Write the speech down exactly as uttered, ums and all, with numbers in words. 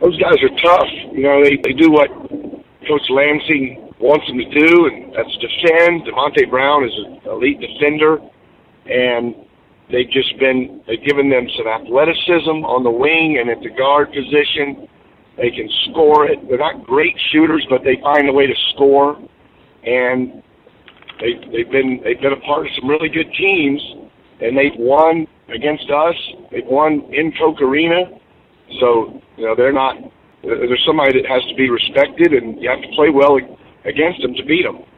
those guys are tough. You know, they, they do what Coach Lansing wants them to do, and that's defend. Demonte Brown is an elite defender, and they've just been, they've given them some athleticism on the wing and at the guard position. They can score it. They're not great shooters, but they find a way to score, and they, they've been they've been a part of some really good teams, and they've won against us. They've won in Koch Arena, so you know they're not. There's somebody that has to be respected, and you have to play well against them to beat them.